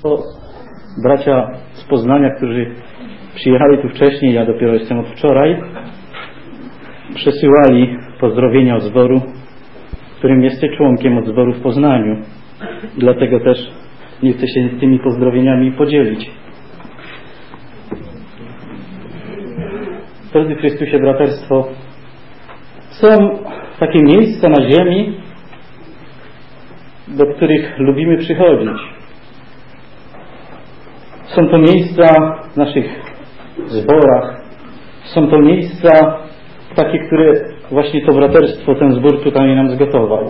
To bracia z Poznania, którzy przyjechali tu wcześniej, ja dopiero jestem od wczoraj, przesyłali pozdrowienia od zboru, którym jesteś członkiem od zboru w Poznaniu. Dlatego też nie chcę się tymi pozdrowieniami podzielić. Drodzy Chrystusie, braterstwo, są takie miejsca na ziemi, do których lubimy przychodzić. Są to miejsca w naszych zborach. Są to miejsca takie, które właśnie to braterstwo, ten zbór tutaj nam zgotował.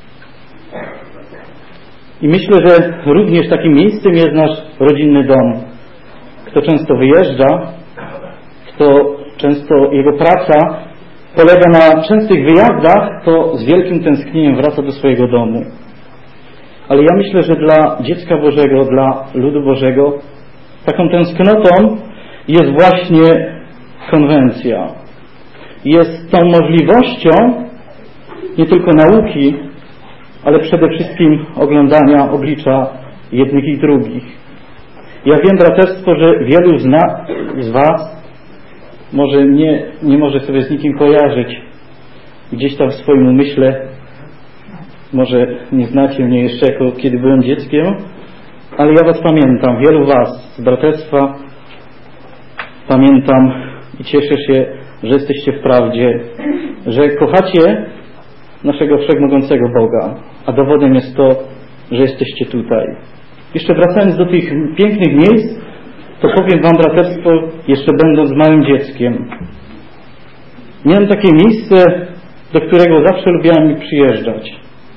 I myślę, że również takim miejscem jest nasz rodzinny dom. Kto często wyjeżdża, kto często jego praca polega na częstych wyjazdach, to z wielkim tęsknieniem wraca do swojego domu. Ale ja myślę, że dla dziecka Bożego, dla ludu Bożego taką tęsknotą jest właśnie konwencja. Jest tą możliwością nie tylko nauki, ale przede wszystkim oglądania oblicza jednych i drugich. Ja wiem, braterstwo, że wielu z Was może nie może sobie z nikim kojarzyć. Gdzieś tam w swoim umyśle, może nie znacie mnie jeszcze, kiedy byłem dzieckiem, ale ja Was pamiętam, wielu Was z braterstwa pamiętam i cieszę się, że jesteście w prawdzie, że kochacie naszego wszechmogącego Boga, a dowodem jest to, że jesteście tutaj. Jeszcze wracając do tych pięknych miejsc, to powiem Wam, braterstwo, jeszcze będąc małym dzieckiem, miałem takie miejsce, do którego zawsze lubiałem przyjeżdżać.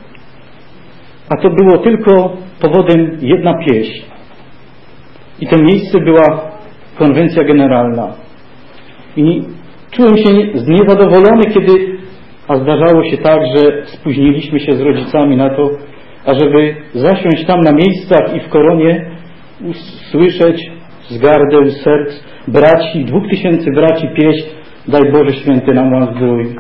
A to było tylko powodem jedna pieśń. I to miejsce była konwencja generalna. I czułem się zniezadowolony, a zdarzało się tak, że spóźniliśmy się z rodzicami na to, ażeby zasiąść tam na miejscach i w koronie usłyszeć z gardeł, serc braci, 2000 braci pieśń Daj Boże Święty nam Wam zdrój.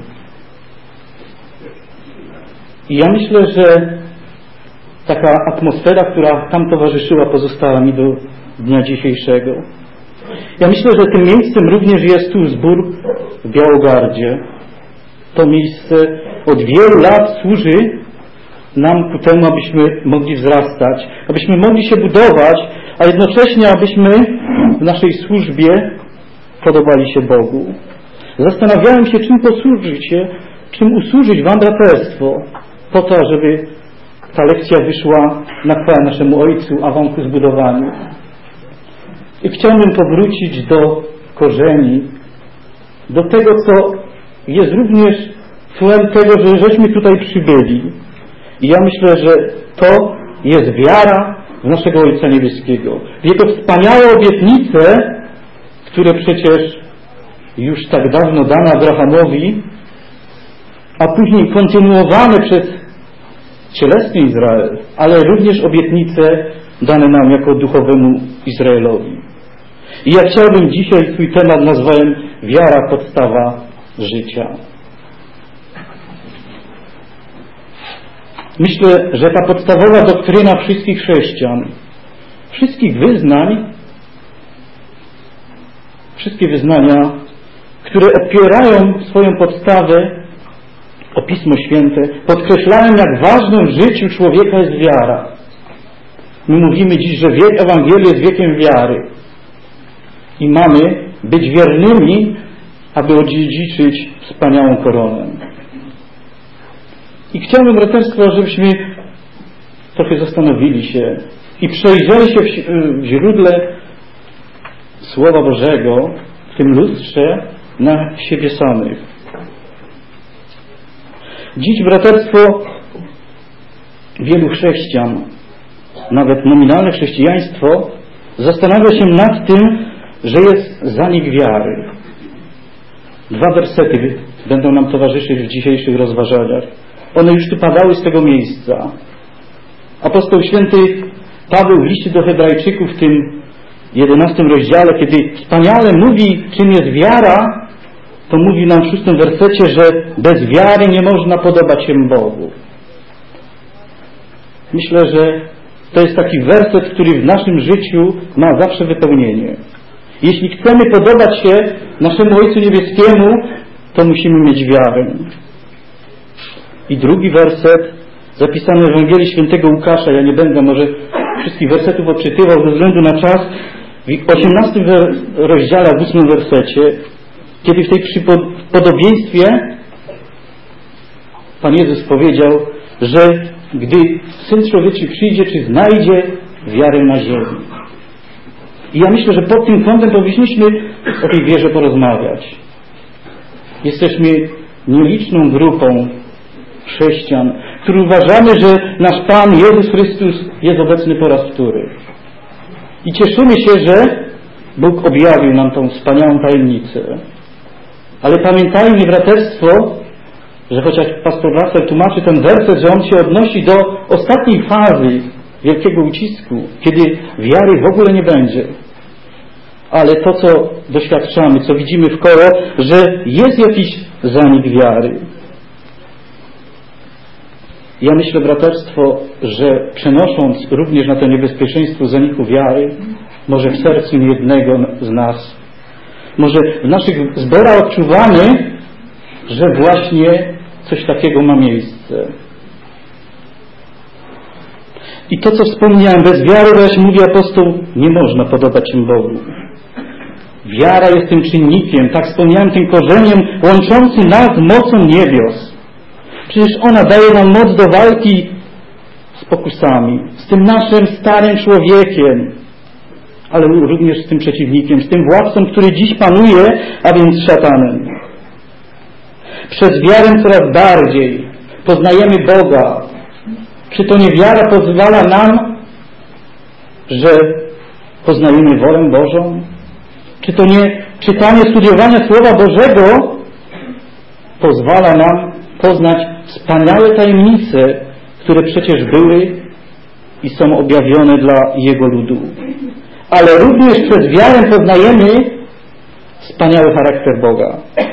I ja myślę, że taka atmosfera, która tam towarzyszyła, pozostała mi do dnia dzisiejszego. Ja myślę, że tym miejscem również jest tu zbór w Białogardzie. To miejsce od wielu lat służy nam ku temu, abyśmy mogli wzrastać, abyśmy mogli się budować, a jednocześnie abyśmy w naszej służbie podobali się Bogu. Zastanawiałem się, czym usłużyć Wam, braterstwo, po to, żeby ta lekcja wyszła na chwałę naszemu Ojcu, a Wam ku zbudowaniu. I chciałbym powrócić do korzeni, do tego, co jest również tłem tego, że żeśmy tutaj przybyli. I ja myślę, że to jest wiara w naszego Ojca Niebieskiego. W Jego wspaniałe obietnice, które przecież już tak dawno dane Abrahamowi, a później kontynuowane przez cielesny Izrael, ale również obietnice dane nam jako duchowemu Izraelowi. I ja chciałbym dzisiaj swój temat nazwałem Wiara, podstawa życia. Myślę, że ta podstawowa doktryna wszystkich chrześcijan, wszystkich wyznań, wszystkie wyznania, które opierają swoją podstawę o Pismo Święte, podkreślają, jak ważną w życiu człowieka jest wiara. My mówimy dziś, że wiek Ewangelii jest wiekiem wiary. I mamy być wiernymi, aby odziedziczyć wspaniałą koronę. I chciałbym, braterstwo, żebyśmy trochę zastanowili się i przejrzeli się w źródle Słowa Bożego, w tym lustrze, na siebie samych. Dziś, braterstwo, wielu chrześcijan, nawet nominalne chrześcijaństwo, zastanawia się nad tym, że jest zanik wiary. 2 wersety będą nam towarzyszyć w dzisiejszych rozważaniach. One już tu padały z tego miejsca. Apostoł święty Paweł w liście do Hebrajczyków w tym 11 rozdziale, kiedy wspaniale mówi, czym jest wiara, to mówi nam w 6 wersecie, że bez wiary nie można podobać się Bogu. Myślę, że to jest taki werset, który w naszym życiu ma zawsze wypełnienie. Jeśli chcemy podobać się naszemu Ojcu Niebieskiemu, to musimy mieć wiarę. I drugi werset, zapisany w Ewangelii Świętego Łukasza, ja nie będę może wszystkich wersetów odczytywał ze względu na czas, w 18 rozdziale, w 8 wersecie, kiedy w tej podobieństwie Pan Jezus powiedział, że gdy Syn Człowieczy przyjdzie, czy znajdzie wiarę na ziemi. I ja myślę, że pod tym kątem powinniśmy o tej wierze porozmawiać. Jesteśmy nieliczną grupą chrześcijan, którzy uważamy, że nasz Pan Jezus Chrystus jest obecny po raz wtóry. I cieszymy się, że Bóg objawił nam tą wspaniałą tajemnicę. Ale pamiętajmy, braterstwo, że chociaż pastor Russell tłumaczy ten werset, że on się odnosi do ostatniej fazy wielkiego ucisku, kiedy wiary w ogóle nie będzie. Ale to, co doświadczamy, co widzimy wkoło, że jest jakiś zanik wiary. Ja myślę, braterstwo, że przenosząc również na to niebezpieczeństwo zaniku wiary, może w sercu niejednego z nas, może w naszych zborach odczuwamy, że właśnie coś takiego ma miejsce. I to, co wspomniałem, bez wiary, właśnie mówi apostoł, nie można podobać się Bogu. Wiara jest tym czynnikiem, tak wspomniałem, tym korzeniem łączącym nas mocą niebios. Przecież ona daje nam moc do walki z pokusami, z tym naszym starym człowiekiem, ale również z tym przeciwnikiem, z tym władcą, który dziś panuje, a więc szatanem. Przez wiarę coraz bardziej poznajemy Boga. Czy to nie wiara pozwala nam, że poznajemy wolę Bożą? Czy to nie czytanie, studiowanie Słowa Bożego pozwala nam poznać wspaniałe tajemnice, które przecież były i są objawione dla Jego ludu. Ale również przez wiarę poznajemy wspaniały charakter Boga.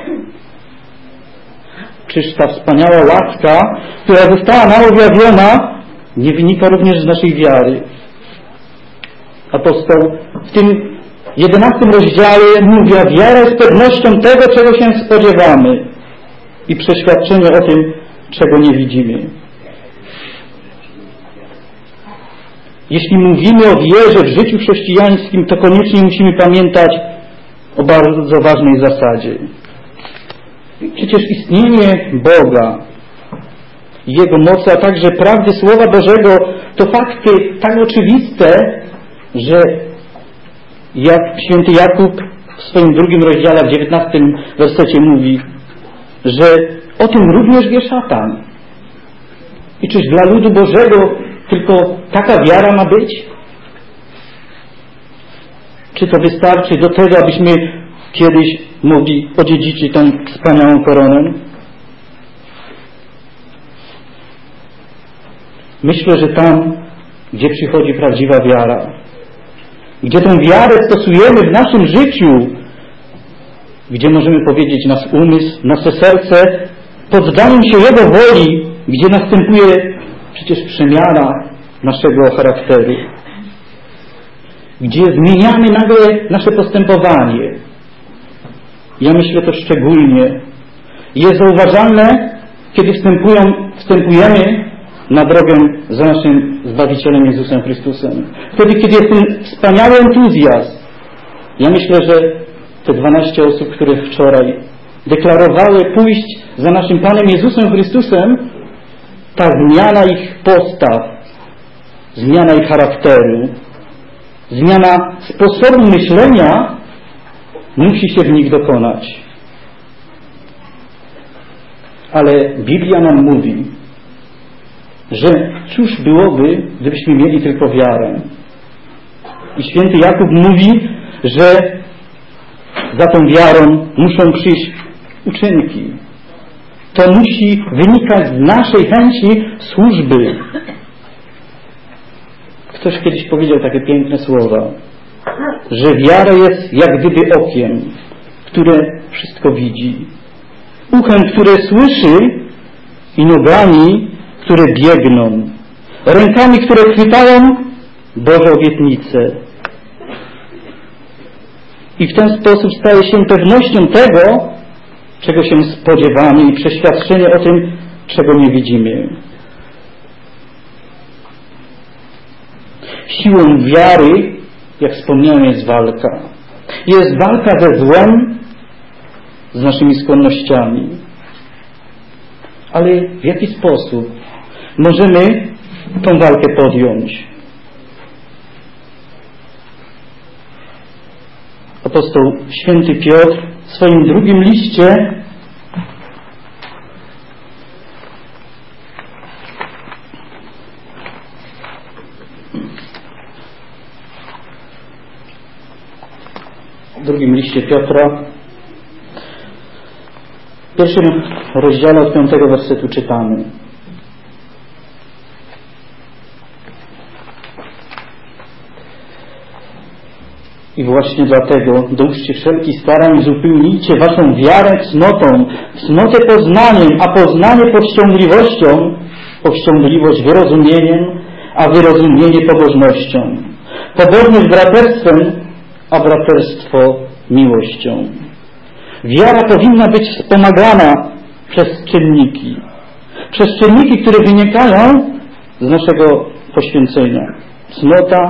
Czyż ta wspaniała łaska, która została nam objawiona, nie wynika również z naszej wiary? Apostoł w tym 11 rozdziale mówi, a wiara jest pewnością tego, czego się spodziewamy i przeświadczenie o tym, czego nie widzimy. Jeśli mówimy o wierze w życiu chrześcijańskim, to koniecznie musimy pamiętać o bardzo ważnej zasadzie. Przecież istnienie Boga i Jego mocy, a także prawdy Słowa Bożego to fakty tak oczywiste, że jak święty Jakub w swoim 2 rozdziale, w 19 wersecie mówi, że o tym również wie szatan. I czyż dla ludu Bożego tylko taka wiara ma być? Czy to wystarczy do tego, abyśmy kiedyś mogli odziedziczyć tę wspaniałą koronę? Myślę, że tam, gdzie przychodzi prawdziwa wiara, gdzie tę wiarę stosujemy w naszym życiu, gdzie możemy powiedzieć nasz umysł, nasze serce, poddaniem się Jego woli, gdzie następuje przecież przemiana naszego charakteru, gdzie zmieniamy nagle nasze postępowanie. Ja myślę, to szczególnie jest zauważalne, kiedy wstępujemy na drogę za naszym Zbawicielem Jezusem Chrystusem. Wtedy, kiedy jest ten wspaniały entuzjazm. Ja myślę, że te 12 osób, które wczoraj deklarowały pójść za naszym Panem Jezusem Chrystusem, ta zmiana ich postaw, zmiana ich charakteru, zmiana sposobu myślenia musi się w nich dokonać. Ale Biblia nam mówi, że cóż byłoby, gdybyśmy mieli tylko wiarę. I święty Jakub mówi, że za tą wiarą muszą przyjść uczynki. To musi wynikać z naszej chęci służby. Ktoś kiedyś powiedział takie piękne słowa, że wiara jest jak gdyby okiem, które wszystko widzi, uchem, które słyszy i nogami, które biegną, rękami, które chwytają Boże obietnice. I w ten sposób staje się pewnością tego, czego się spodziewamy i przeświadczenie o tym, czego nie widzimy. Siłą wiary, jak wspomniałem, jest walka. Jest walka ze złem, z naszymi skłonnościami. Ale w jaki sposób możemy tą walkę podjąć? Apostoł święty Piotr w swoim drugim liście Piotra w pierwszym rozdziale od 5 wersetu czytamy: I właśnie dlatego dołóżcie wszelkich starań, uzupełnijcie waszą wiarę cnotą, cnotę poznaniem, a poznanie powściągliwością, powściągliwość wyrozumieniem, a wyrozumienie pobożnością, pobożność braterstwem, a braterstwo miłością. Wiara powinna być wspomagana przez czynniki, które wynikają z naszego poświęcenia. Cnota,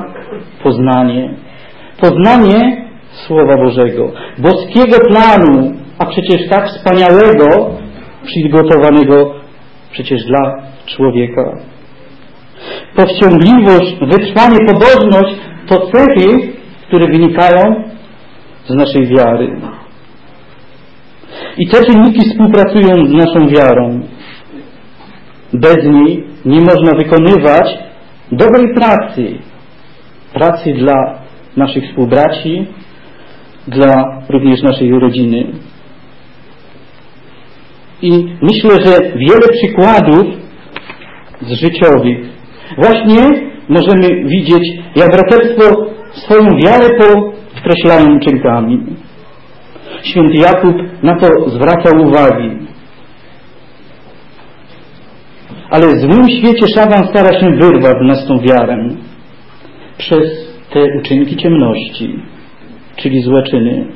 poznanie Słowa Bożego, boskiego planu, a przecież tak wspaniałego, przygotowanego przecież dla człowieka. Powściągliwość, wytrwanie, pobożność to cechy, które wynikają z naszej wiary. I te czynniki współpracują z naszą wiarą. Bez niej nie można wykonywać dobrej pracy dla naszych współbraci, dla również naszej rodziny. I myślę, że wiele przykładów z życiowych właśnie możemy widzieć, jak braterstwo swoją wiarę podkreślają uczynkami. Święty Jakub na to zwraca uwagi. Ale w złym świecie szatan stara się wyrwać z nas tą wiarę przez te uczynki ciemności, czyli złe czyny.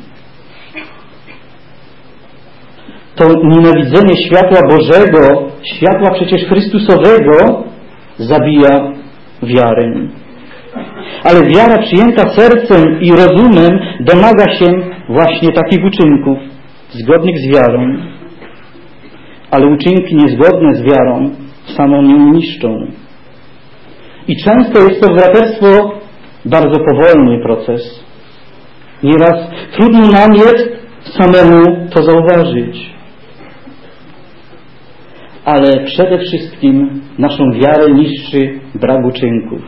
To nienawidzenie światła Bożego, światła przecież Chrystusowego zabija wiarę. Ale wiara przyjęta sercem i rozumem domaga się właśnie takich uczynków zgodnych z wiarą. Ale uczynki niezgodne z wiarą samą nią niszczą. I często jest to braterstwo bardzo powolny proces. Nieraz trudno nam jest samemu to zauważyć. Ale przede wszystkim naszą wiarę niszczy brak uczynków.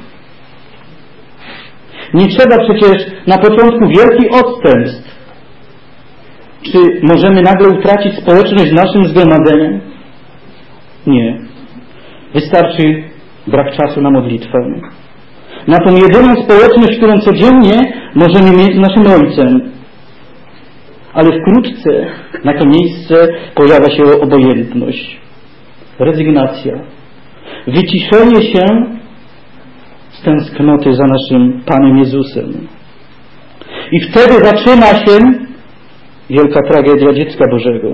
Nie trzeba przecież na początku wielkich odstępstw. Czy możemy nagle utracić społeczność z naszym zgromadzeniem? Nie. Wystarczy brak czasu na modlitwę. Na tą jedyną społeczność, którą codziennie możemy mieć z naszym Ojcem. Ale wkrótce na to miejsce pojawia się obojętność, rezygnacja, wyciszenie się z tęsknoty za naszym Panem Jezusem. I wtedy zaczyna się wielka tragedia dziecka Bożego.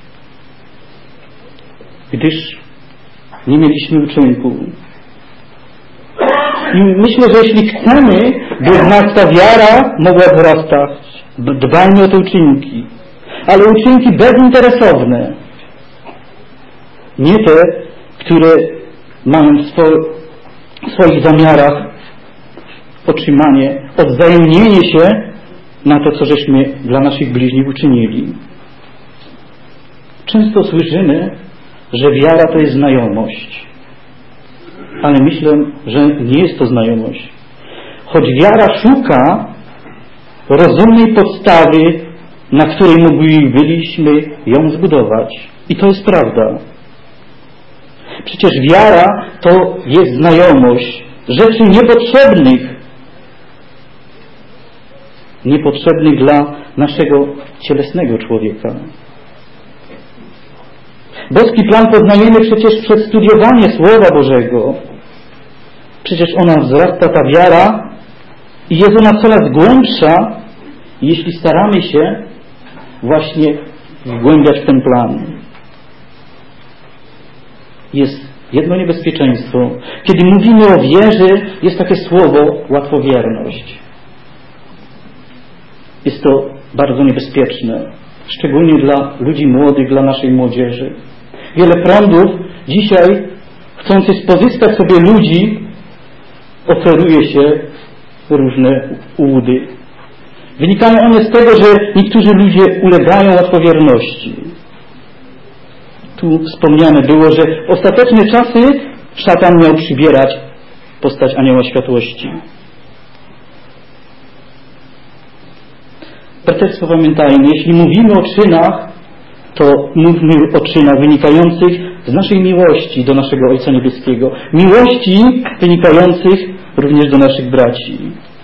Gdyż nie mieliśmy uczynku. I myślę, że jeśli chcemy, by w nas ta wiara mogła wzrastać, dbajmy o te uczynki. Ale uczynki bezinteresowne. Nie te, które mają w swoich zamiarach otrzymanie, odwzajemnienie się na to, co żeśmy dla naszych bliźnich uczynili. Często słyszymy, że wiara to jest znajomość. Ale myślę, że nie jest to znajomość. Choć wiara szuka rozumnej podstawy, na której moglibyśmy ją zbudować. I to jest prawda. Przecież wiara to jest znajomość rzeczy niepotrzebnych dla naszego cielesnego człowieka. Boski plan poznajemy przecież przez studiowanie Słowa Bożego, Przecież ona wzrasta, ta wiara, i jest ona coraz głębsza, jeśli staramy się właśnie wgłębiać w ten plan. Jest jedno niebezpieczeństwo. Kiedy mówimy o wierze, jest takie słowo łatwowierność. Jest to bardzo niebezpieczne, szczególnie dla ludzi młodych, dla naszej młodzieży. Wiele prądów dzisiaj, chcących pozyskać sobie ludzi, oferuje się różne ułudy. Wynikają one z tego, że niektórzy ludzie ulegają łatwowierności. Tu wspomniane było, że w ostateczne czasy szatan miał przybierać postać anioła światłości. Braterstwo, pamiętajmy, jeśli mówimy o czynach, to mówmy o czynach wynikających z naszej miłości do naszego Ojca Niebieskiego. Miłości wynikających również do naszych braci.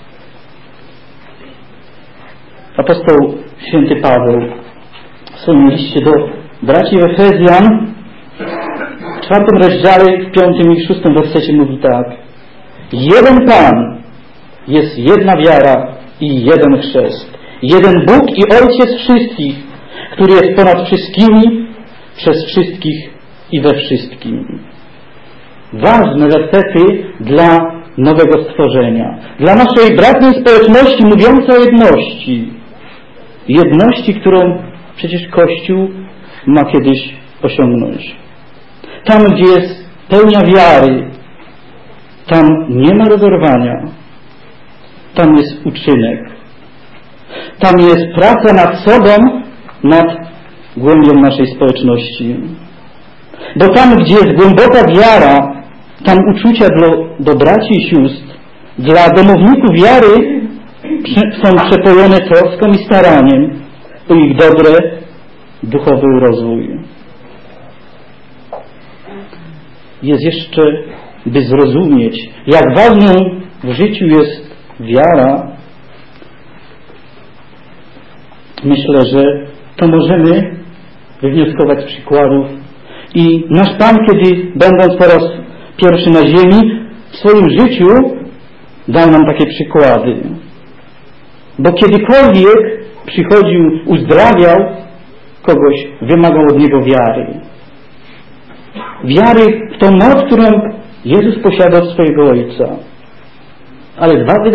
Apostoł święty Paweł w swoim liście do braci Efezjan w 4 rozdziale, w 5 i 6 wersecie mówi tak: jeden Pan, jest jedna wiara i jeden chrzest. Jeden Bóg i Ojciec wszystkich, który jest ponad wszystkimi, przez wszystkich i we wszystkim. Ważne wersety dla nowego stworzenia, dla naszej bratniej społeczności mówiące o jedności. Jedności, którą przecież Kościół ma kiedyś osiągnąć. Tam, gdzie jest pełnia wiary, tam nie ma rozerwania. Tam jest uczynek. Tam jest praca nad sobą, nad głębią naszej społeczności. Bo tam, gdzie jest głęboka wiara, tam uczucia do braci i sióstr, dla domowników wiary są przepojone troską i staraniem o ich dobre, duchowy rozwój. Jest jeszcze, by zrozumieć, jak ważną w życiu jest wiara. Myślę, że to możemy wywnioskować z przykładów. I nasz Pan, kiedy będąc po raz pierwszy na ziemi, w swoim życiu dał nam takie przykłady. Bo kiedykolwiek przychodził, uzdrawiał kogoś, wymagał od niego wiary. Wiary w tą moc, którą Jezus posiada od swojego Ojca. Ale dwa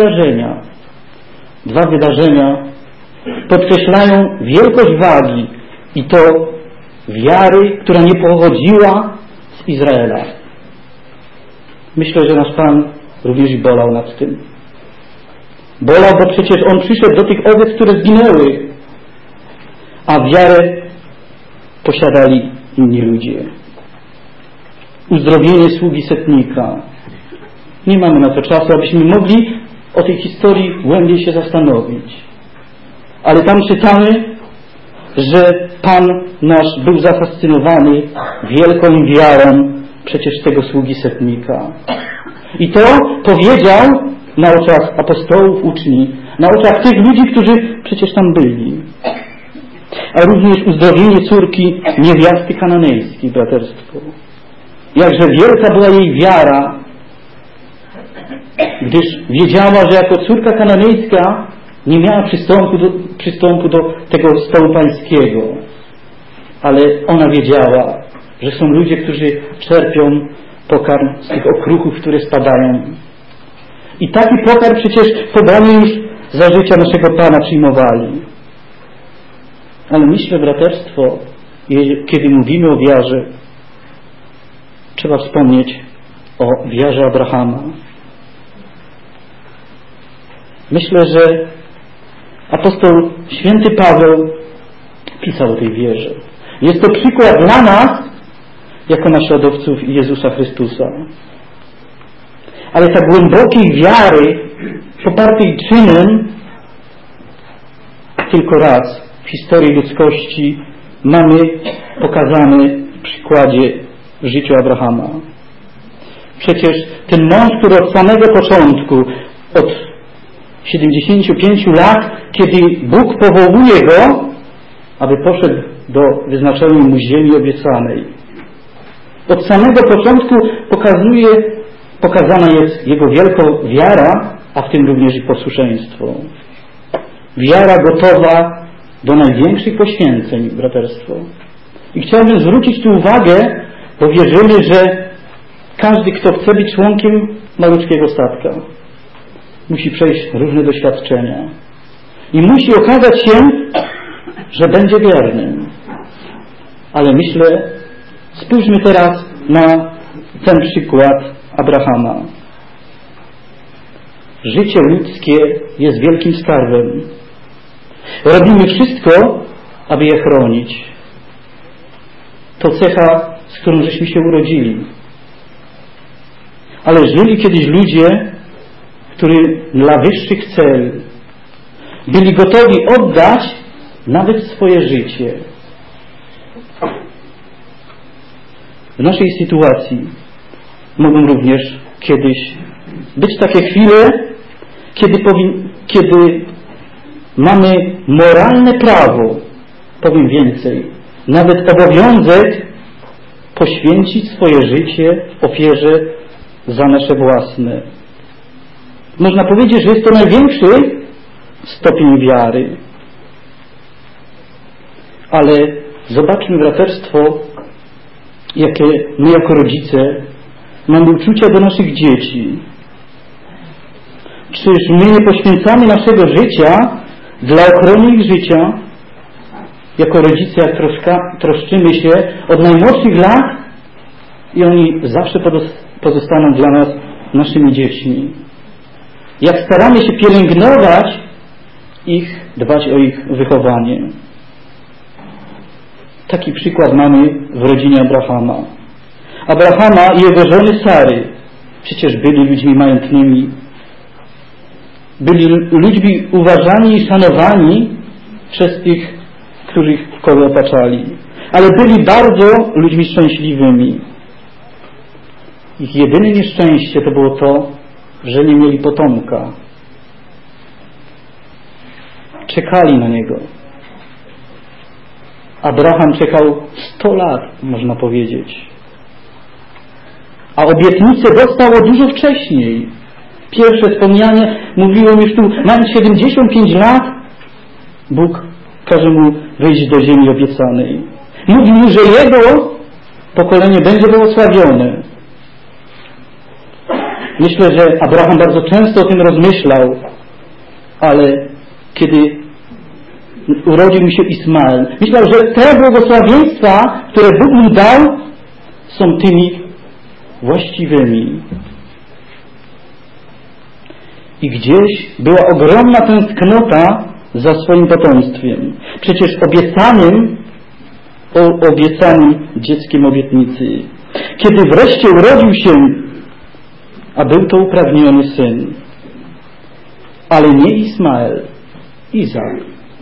wydarzenia podkreślają wielkość wagi i to wiary, która nie pochodziła z Izraela. Myślę, że nasz Pan również bolał nad tym. Bolał, bo przecież On przyszedł do tych owiec, które zginęły, a wiarę posiadali inni ludzie. Uzdrowienie sługi setnika. Nie mamy na to czasu, abyśmy mogli o tej historii głębiej się zastanowić. Ale tam czytamy, że Pan nasz był zafascynowany wielką wiarą przecież tego sługi setnika. I to powiedział na oczach apostołów, uczniów, na oczach tych ludzi, którzy przecież tam byli. A również uzdrowienie córki niewiasty kananejskiej, braterstwo. Jakże wielka była jej wiara, gdyż wiedziała, że jako córka kananejska nie miała przystępu do tego stołu pańskiego. Ale ona wiedziała, że są ludzie, którzy czerpią pokarm z tych okruchów, które spadają. I taki pokarm przecież podany już za życia naszego Pana przyjmowali. Ale myślę, braterstwo, kiedy mówimy o wiarze, trzeba wspomnieć o wiarze Abrahama. Myślę, że apostoł święty Paweł pisał o tej wierze. Jest to przykład dla nas, jako naśladowców Jezusa Chrystusa. Ale tak głębokiej wiary, popartej czynem, tylko raz w historii ludzkości mamy pokazane w przykładzie w życiu Abrahama. Przecież ten mąż, który od samego początku, od 75 lat, kiedy Bóg powołuje go, aby poszedł do wyznaczonej mu ziemi obiecanej. Od samego początku pokazuje pokazana jest jego wielka wiara, a w tym również i posłuszeństwo. Wiara gotowa do największych poświęceń, braterstwo. I chciałbym zwrócić tu uwagę, bo wierzymy, że każdy, kto chce być członkiem maluczkiego statka, musi przejść różne doświadczenia. I musi okazać się, że będzie wiernym. Ale myślę, spójrzmy teraz na ten przykład Abrahama. Życie ludzkie jest wielkim skarbem. Robimy wszystko, aby je chronić. To cecha, z którą żeśmy się urodzili. Ale żyli kiedyś ludzie, którzy dla wyższych celów byli gotowi oddać nawet swoje życie. W naszej sytuacji mogą również kiedyś być takie chwile, kiedy mamy moralne prawo, powiem więcej, nawet obowiązek poświęcić swoje życie w ofierze za nasze własne. Można powiedzieć, że jest to największy stopień wiary. Ale zobaczmy, braterstwo, jakie my jako rodzice mamy uczucia do naszych dzieci. Czyż my nie poświęcamy naszego życia dla ochrony ich życia? Jako rodzice, jak troszczymy się od najmłodszych lat i oni zawsze pozostaną dla nas naszymi dziećmi. Jak staramy się pielęgnować ich, dbać o ich wychowanie. Taki przykład mamy w rodzinie Abrahama. Abrahama i jego żony Sary przecież byli ludźmi majątnymi. Byli ludźmi uważani i szanowani przez tych, których w kole otaczali. Ale byli bardzo ludźmi szczęśliwymi. Ich jedyne nieszczęście to było to, że nie mieli potomka. Czekali na niego. Abraham czekał 100 lat, można powiedzieć. A obietnicę dostało dużo wcześniej. Pierwsze wspomnianie mówiło już tu, mając 75 lat, Bóg każe mu wyjść do ziemi obiecanej. Mówił mu, że jego pokolenie będzie błogosławione. Myślę, że Abraham bardzo często o tym rozmyślał, ale kiedy urodził mu się Ismael, myślał, że te błogosławieństwa, które Bóg mu dał, są tymi właściwymi. I gdzieś była ogromna tęsknota za swoim potomstwem. Przecież obiecanym dzieckiem obietnicy. Kiedy wreszcie urodził się, a był to uprawniony syn. Ale nie Ismael, Izak.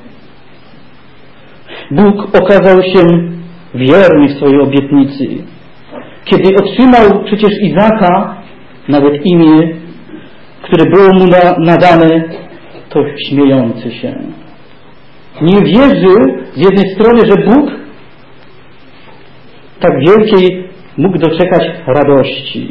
Bóg okazał się wierny w swojej obietnicy. Kiedy otrzymał przecież Izaka, nawet imię, które było mu nadane, to śmiejący się. Nie wierzył z jednej strony, że Bóg tak wielkiej mógł doczekać radości.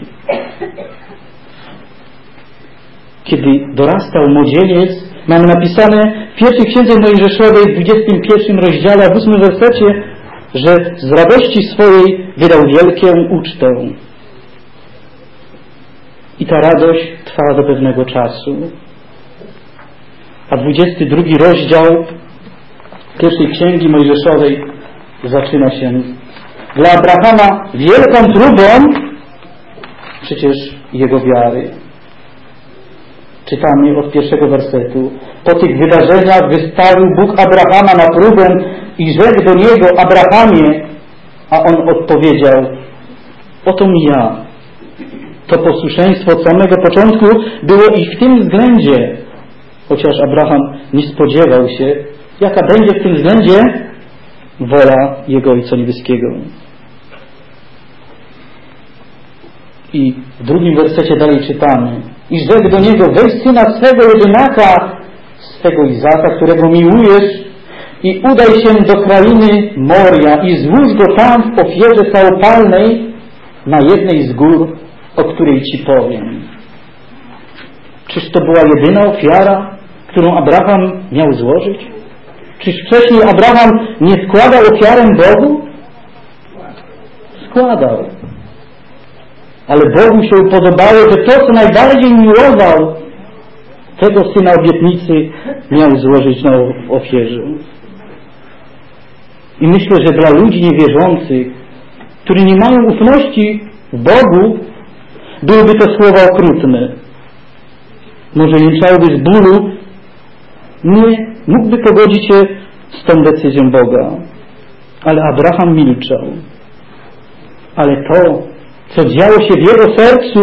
Kiedy dorastał młodzieniec, mamy napisane w pierwszej księdze Mojżeszowej w 21 rozdziale, w 8 wersecie, że z radości swojej wydał wielką ucztę. I ta radość trwała do pewnego czasu. A 22 rozdział pierwszej księgi Mojżeszowej zaczyna się. Dla Abrahama wielką próbą przecież jego wiary. Czytamy od pierwszego wersetu. Po tych wydarzeniach wystawił Bóg Abrahama na próbę i rzekł do niego: Abrahamie, a on odpowiedział: oto mi ja. To posłuszeństwo od samego początku było i w tym względzie, chociaż Abraham nie spodziewał się, jaka będzie w tym względzie wola jego Ojca Niebieskiego. I w drugim wersecie dalej czytamy: i rzekł do niego: weź syna swego jedynaka, swego Izaka, którego miłujesz, i udaj się do krainy Moria i złóż go tam w ofierze całopalnej na jednej z gór o której Ci powiem. Czyż to była jedyna ofiara, którą Abraham miał złożyć? Czyż wcześniej Abraham nie składał ofiarę Bogu? Składał. Ale Bogu się podobało, że to, co najbardziej miłował, tego Syna obietnicy miał złożyć na ofierze. I myślę, że dla ludzi niewierzących, którzy nie mają ufności w Bogu, byłyby to słowa okrutne. Może jęczałoby z bólu, nie mógłby pogodzić się z tą decyzją Boga. Ale Abraham milczał. Ale to, co działo się w jego sercu,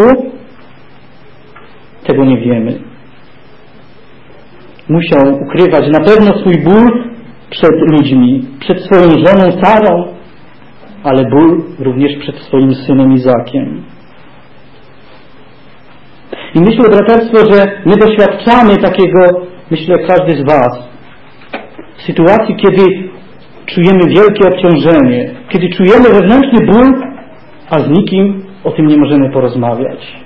tego nie wiemy. Musiał ukrywać na pewno swój ból przed ludźmi, przed swoją żoną Sarą, ale ból również przed swoim synem Izakiem. I myślę, braterstwo, że my doświadczamy takiego, myślę, każdy z Was, sytuacji, kiedy czujemy wielkie obciążenie, kiedy czujemy wewnętrzny ból, a z nikim o tym nie możemy porozmawiać.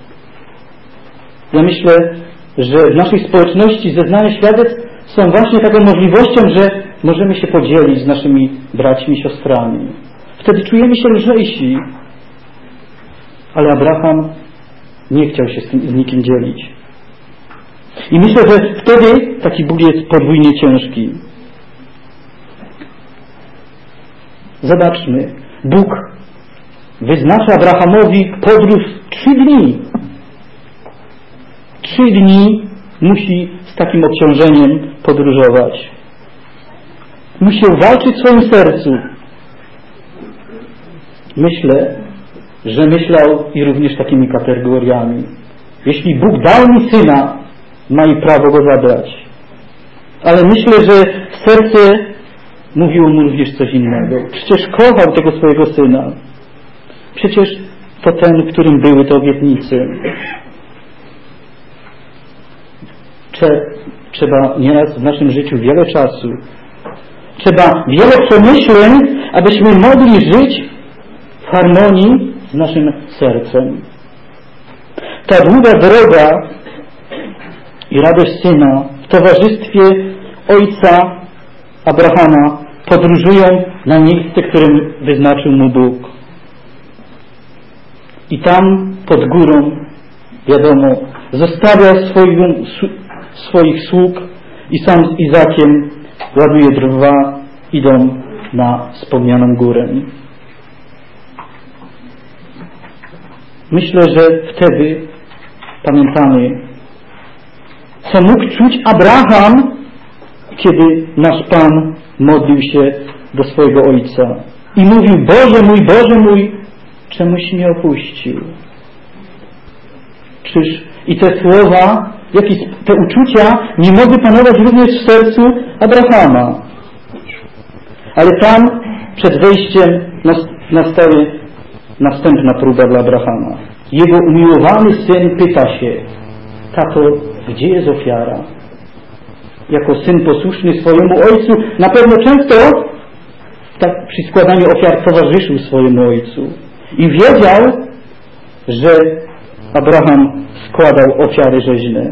Ja myślę, że w naszej społeczności zeznania świadectw są właśnie taką możliwością, że możemy się podzielić z naszymi braćmi i siostrami. Wtedy czujemy się lżejsi. Ale Abraham nie chciał się z nikim dzielić. I myślę, że wtedy taki ból jest podwójnie ciężki. Zobaczmy, Bóg wyznacza Abrahamowi podróż 3 dni. 3 dni musi z takim obciążeniem podróżować. Musi walczyć w swoim sercu. Myślę, że myślał i również takimi kategoriami. Jeśli Bóg dał mi syna, ma i prawo go zabrać. Ale myślę, że serce mówiło mu również coś innego. Przecież kochał tego swojego syna. Przecież to ten, którym były te obietnice. Trzeba nieraz w naszym życiu wiele czasu. Trzeba wiele przemyśleń, abyśmy mogli żyć w harmonii z naszym sercem. Ta długa droga i radość syna w towarzystwie ojca Abrahama podróżują na miejsce, którym wyznaczył mu Bóg. I tam pod górą, wiadomo, zostawia swoich sług i sam z Izakiem ładuje drwa, idą na wspomnianą górę. Myślę, że wtedy pamiętamy, co mógł czuć Abraham, kiedy nasz Pan modlił się do swojego Ojca i mówił: Boże mój, czemuś mnie opuścił? Czyż i te słowa, jak i te uczucia nie mogły panować również w sercu Abrahama? Ale tam przed wejściem nastaje następna próba dla Abrahama. Jego umiłowany syn pyta się: tato, gdzie jest ofiara? Jako syn posłuszny swojemu ojcu na pewno często tak przy składaniu ofiar towarzyszył swojemu ojcu i wiedział, że Abraham składał ofiary rzeźne.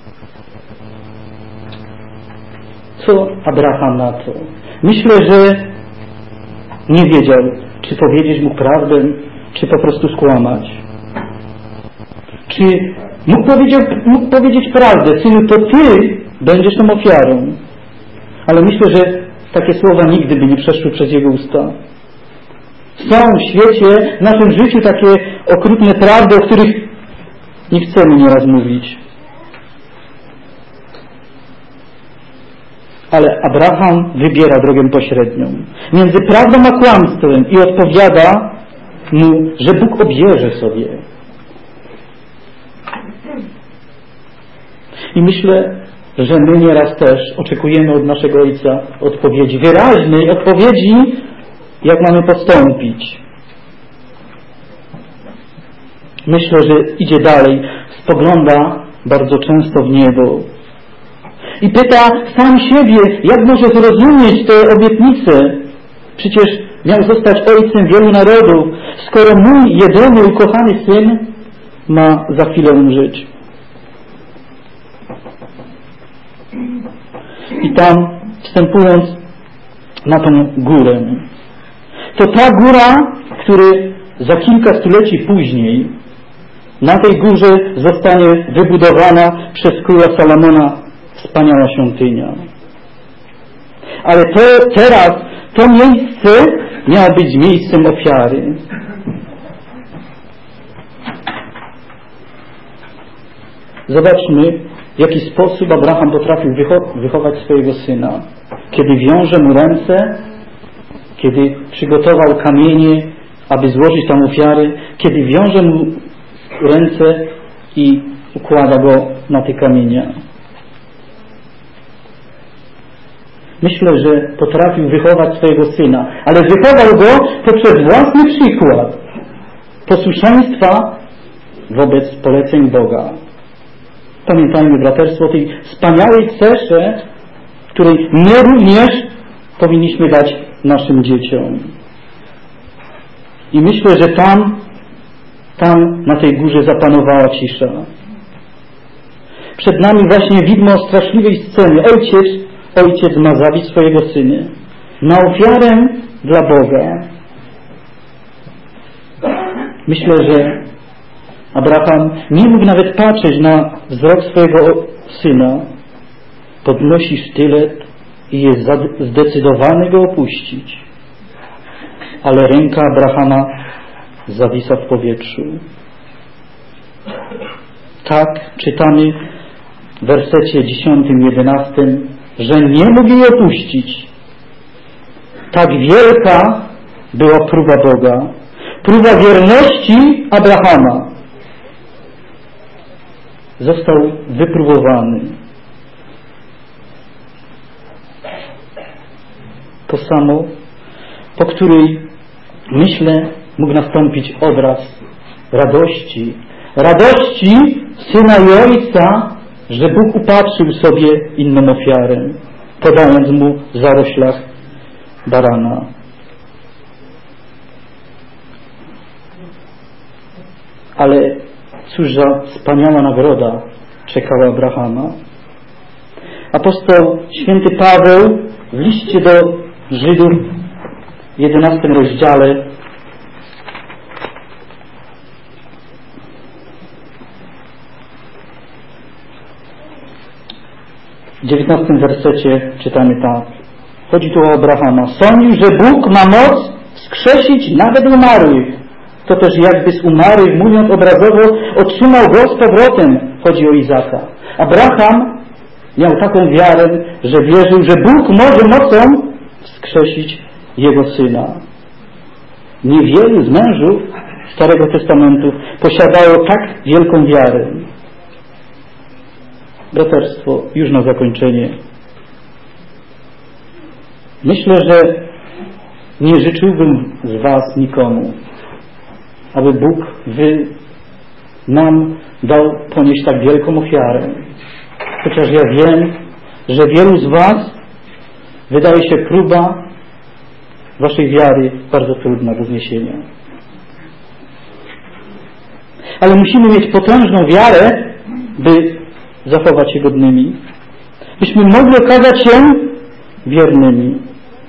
Co Abraham na to? Myślę, że nie wiedział, czy powiedzieć mu prawdę, czy po prostu skłamać. Czy mógł powiedzieć prawdę: synu, to ty będziesz tą ofiarą. Ale myślę, że takie słowa nigdy by nie przeszły przez jego usta. Są w świecie, w naszym życiu takie okrutne prawdy, o których nie chcemy nieraz mówić. Ale Abraham wybiera drogę pośrednią między prawdą a kłamstwem i odpowiada mu, że Bóg obierze sobie. I myślę, że my nieraz też oczekujemy od naszego Ojca odpowiedzi, wyraźnej odpowiedzi, jak mamy postąpić. Myślę, że idzie dalej, spogląda bardzo często w niebo i pyta sam siebie, jak może zrozumieć te obietnice. Przecież miał zostać ojcem wielu narodów, skoro mój jedyny ukochany syn ma za chwilę umrzeć. I tam, wstępując na tą górę, to ta góra, który za kilka stuleci później na tej górze zostanie wybudowana przez króla Salomona wspaniała świątynia. Ale teraz to miejsce miało być miejscem ofiary. Zobaczmy, w jaki sposób Abraham potrafił wychować swojego syna. Kiedy wiąże mu ręce, kiedy przygotował kamienie, aby złożyć tam ofiarę, kiedy wiąże mu ręce i układa go na te kamienia. Myślę, że potrafił wychować swojego syna, ale wychował go poprzez własny przykład posłuszeństwa wobec poleceń Boga. Pamiętajmy, braterstwo, o tej wspaniałej cesze, której my również powinniśmy dać naszym dzieciom. I myślę, że tam na tej górze zapanowała cisza. Przed nami właśnie widmo straszliwej sceny. Ojciec ma zabić swojego syna na ofiarę dla Boga. Myślę, że Abraham nie mógł nawet patrzeć na wzrok swojego syna. Podnosi sztylet i jest zdecydowany go opuścić. Ale ręka Abrahama zawisa w powietrzu. Tak czytamy w wersecie 10-11, że nie mógł jej opuścić. Tak wielka była próba Boga. Próba wierności Abrahama. Został wypróbowany. To samo, po której, myślę, mógł nastąpić obraz radości. Radości syna i ojca, że Bóg upatrzył sobie inną ofiarę, podając mu w zaroślach barana. Ale cóż za wspaniała nagroda czekała Abrahama. Apostoł święty Paweł w liście do Żydów w 11 rozdziale w 19 wersecie czytamy tak. Chodzi tu o Abrahama. Sądził, że Bóg ma moc wskrzesić nawet umarłych. To też jakby z umarłych, mówiąc obrazowo, otrzymał go z powrotem. Chodzi o Izaka. Abraham miał taką wiarę, że wierzył, że Bóg może mocą wskrzesić jego syna. Niewielu z mężów Starego Testamentu posiadało tak wielką wiarę. Braterstwo, już na zakończenie. Myślę, że nie życzyłbym z Was nikomu, aby Bóg nam dał ponieść tak wielką ofiarę. Chociaż ja wiem, że wielu z Was wydaje się próba Waszej wiary bardzo trudna do zniesienia. Ale musimy mieć potężną wiarę, by zachować się godnymi. Byśmy mogli okazać się wiernymi.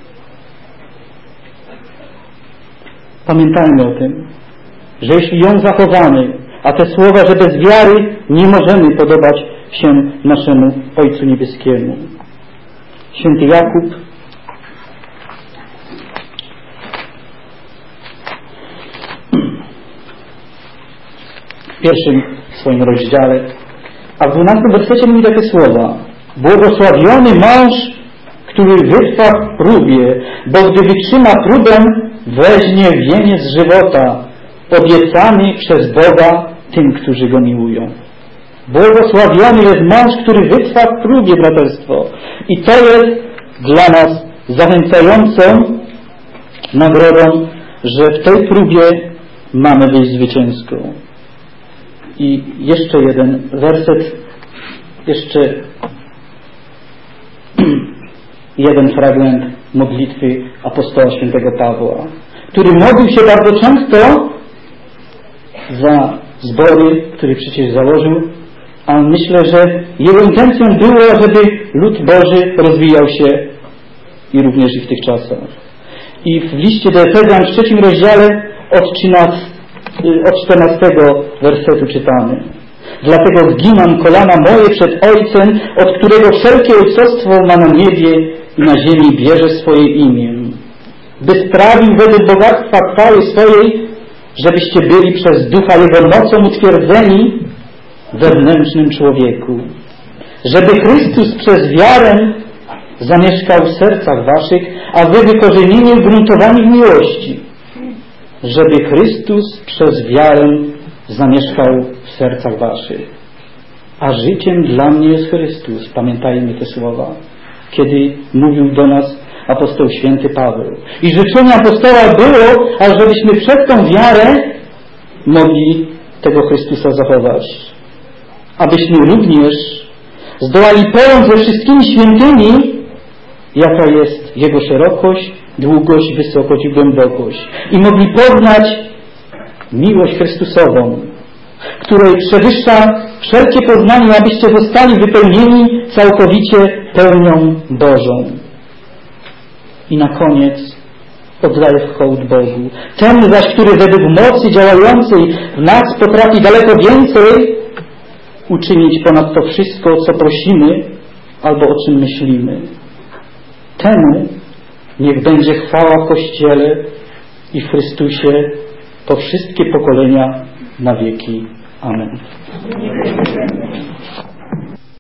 Pamiętajmy o tym, że jeśli ją zachowamy, a te słowa, że bez wiary nie możemy podobać się naszemu Ojcu Niebieskiemu. Święty Jakub w pierwszym swoim rozdziale, a w 12 wersecie mówi takie słowa. Błogosławiony mąż, który wytrwa w próbie, bo gdy wytrzyma próbę, weźmie wieniec żywota, obiecany przez Boga tym, którzy Go miłują. Błogosławiony jest mąż, który wytrwa w próbie, braterstwo. I to jest dla nas zachęcającą nagrodą, że w tej próbie mamy wyjść zwycięsko. I jeszcze jeden werset, jeszcze jeden fragment modlitwy apostoła świętego Pawła, który modlił się bardzo często za zbory, który przecież założył, a myślę, że jego intencją było, żeby lud Boży rozwijał się i również i w tych czasach. I w liście do Efezjan w 3 rozdziale od 14 wersetu czytamy: Dlatego zginam kolana moje przed Ojcem, od którego wszelkie ojcostwo ma na niebie i na ziemi bierze swoje imię, by sprawił według bogactwa chwały swojej, żebyście byli przez Ducha Jego mocą utwierdzeni w wewnętrznym człowieku, żeby Chrystus przez wiarę zamieszkał w sercach waszych, a wy wykorzenieni i gruntowani w miłości, żeby Chrystus przez wiarę zamieszkał w sercach waszych. A życiem dla mnie jest Chrystus. Pamiętajmy te słowa, kiedy mówił do nas apostoł święty Paweł. I życzenie apostoła było, ażebyśmy przez tą wiarę mogli tego Chrystusa zachować. Abyśmy również zdołali pojąć ze wszystkimi świętymi, jaka jest Jego szerokość, długość, wysokość i głębokość. I mogli poznać miłość Chrystusową, której przewyższa wszelkie poznanie, abyście zostali wypełnieni całkowicie pełnią Bożą. I na koniec oddaję hołd Bogu. Ten zaś, który według mocy działającej w nas potrafi daleko więcej uczynić ponad to wszystko, co prosimy albo o czym myślimy. Temu niech będzie chwała w Kościele i w Chrystusie po wszystkie pokolenia na wieki. Amen.